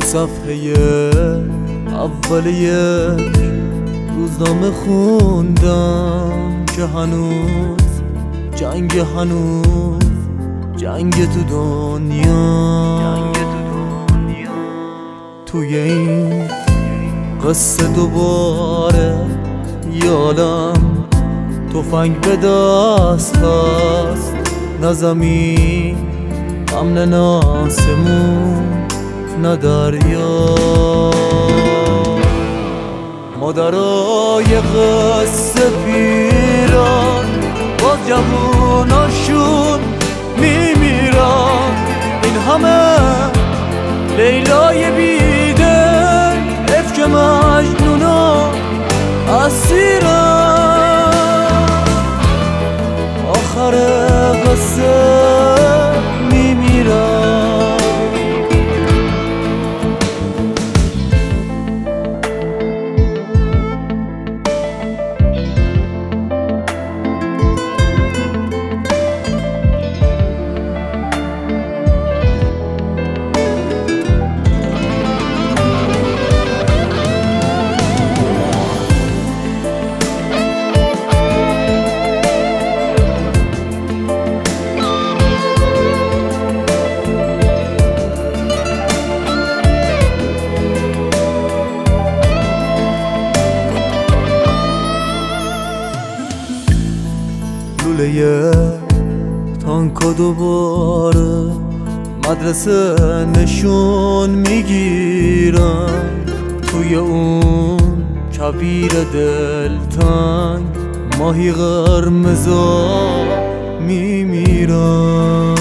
صفحه اول یک روزنامه خوندم که هنوز جنگ تو دنیا. توی این قصه دوباره یادم تفنگ به دست هست، نه زمین امن، نه آسمون، نه دریا. مادرای قصه پیران با جووناشون میمیرن، این همه لیلای بیدل افک مجنونا اسیرن. آخر قصه میمیرن. لوله تانکا دوباره مدرسه نشون میگیرن، توی اون کویر دلتنگ ماهی قرمزا میمیرن.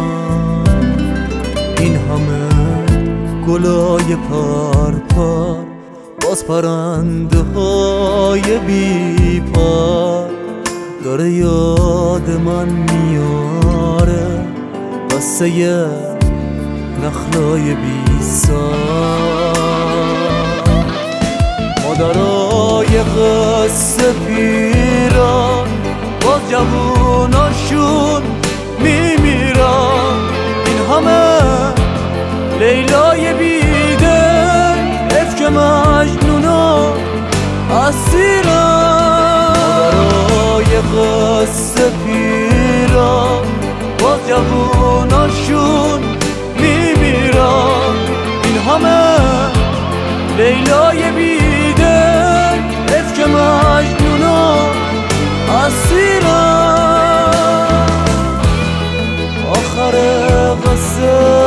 این همه گلای پرپر باز پرنده های بی پر داره یاد من میاره، قصه نخلای بی سر. مادرای قصه پیران با جووناشون میمیرن، این همه لیلای بیدل افک مجنونا اسیرن. قصه پیران با جووناشون میمیرن، این همه لیلای بیدل افک مجنونا اسیرن. آخر قصه